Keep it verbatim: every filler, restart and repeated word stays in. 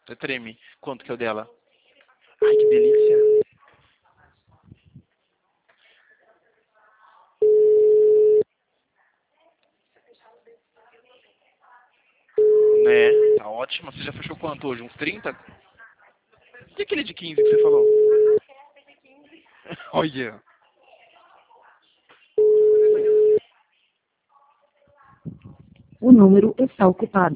Você treme. Quanto que é o dela? Ai, que delícia. Né? Tá ótima. Você já fechou quanto hoje? Uns trinta? E aquele de quinze que você falou? Olha. O número está ocupado.